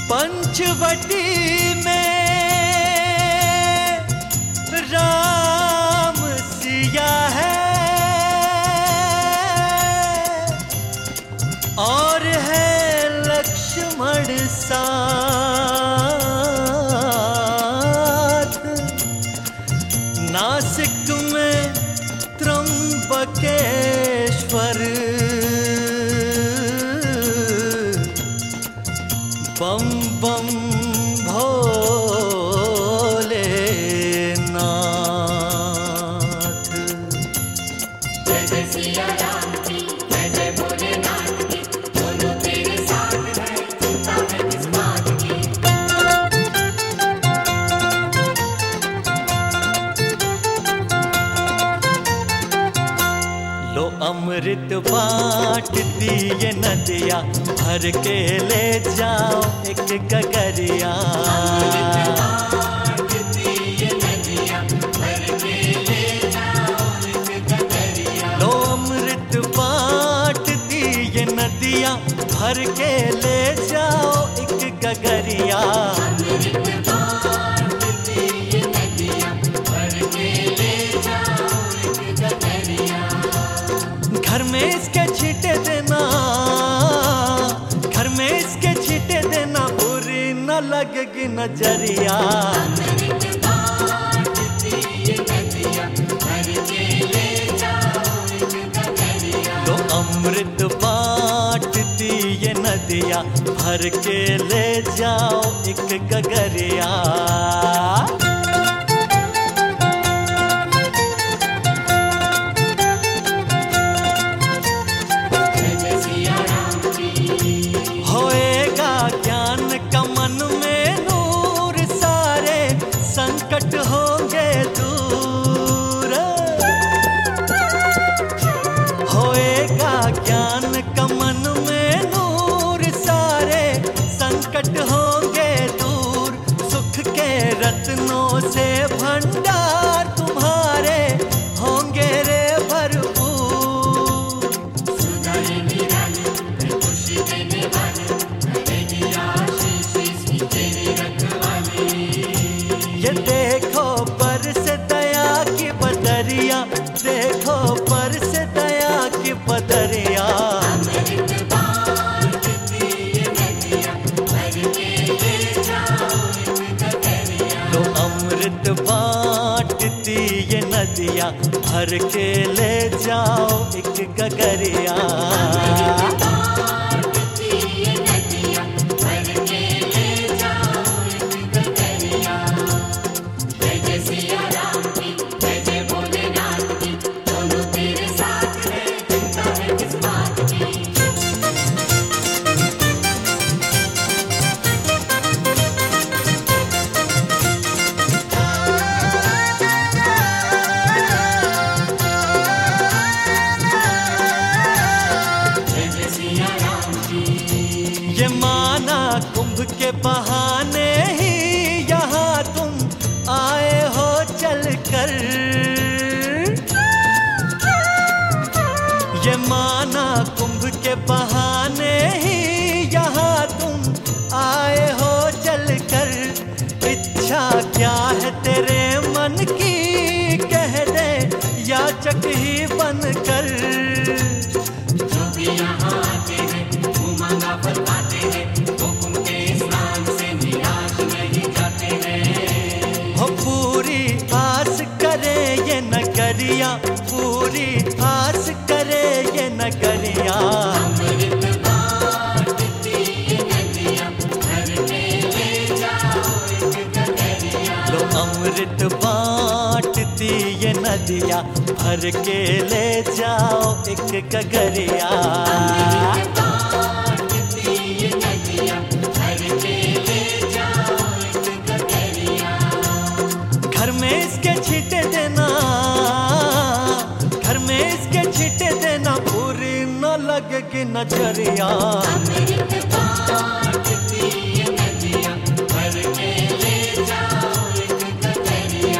पंचवटी में राम सिया है और है लक्ष्मण साथ। नासिक में त्र्यंबकेश्वर बम बम भोलेनाथ। जय जय सिया राम की, जय जय भोलेनाथ की, दोनों तेरे साथ है, चिंता है किस बात की। लो अमृत बांट दिए नदिया, भर के ले जाओ एक गगरिया। लो अमृत बांट दिए नदिया, भर के ले जाओ एक गगरिया। घर में इसके छींटे देना, घर में इसके छींटे देना, बुरी न लगेगी नजरिया। तो अमृत बांटती ये नदिया, भर के ले जाओ एक गगरिया। संकट होंगे दूर, होएगा ज्ञान का मन में नूर, सारे संकट होंगे दूर। सुख के रत्नों से भंडार तुम्हारे होंगे रे भरपूर। सुधारे निराले, खुशी देने वाले, करेगी आशीष इसकी तेरी रखवाली। ये देखो पर से दया की बदरिया, देखो पर से दया की बदरिया। अमृत बांटती ये नदिया, भर के ले जाओ एक गगरिया। लो अमृत बांटती ये नदिया, भर के ले जाओ एक गगरिया। ये माना कुंभ के बहाने ही यहाँ तुम आए हो चलकर। ये माना कुंभ के बहाने ही यहाँ तुम आए हो चलकर। इच्छा क्या है तेरे मन की, कह दे याचक ही बनकर। जो भी यहाँ आते हैं मांगा फल पाते हैं, हुक्म के स्नान से निराश नहीं जाते हैं। हो पूरी आस करे ये नगरिया, पूरी आस करे ये नगरिया। अमृत बांटती ये नदिया, भर के ले जाओ एक गगरिया। लो अमृत बांटती ये नदिया, भर के ले जाओ एक गगरिया। घर में इसके छींटे देना, घर में इसके छींटे देना, बुरी न लगेगी नजरिया। अमृत बांटती ये नदिया, भर के ले जाओ एक गगरिया।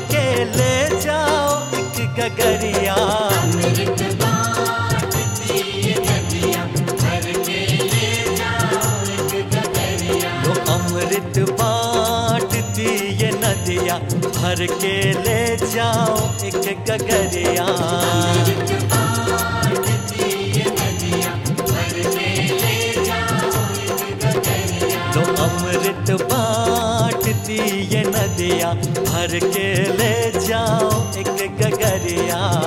के ले जाओ एक गगरिया। अमृत बांटती ये नदियाँ, भर के ले जाओ एक गगरिया। लो अमृत बांटती ये नदियाँ, भर के ले जाओ एक गगरिया। अमृत बांटती ये नदियाँ, भर के ले जाओ एक गगरिया। लो अमृत बांटती ये नदियाँ, भर के ले जाओ एक गगरिया।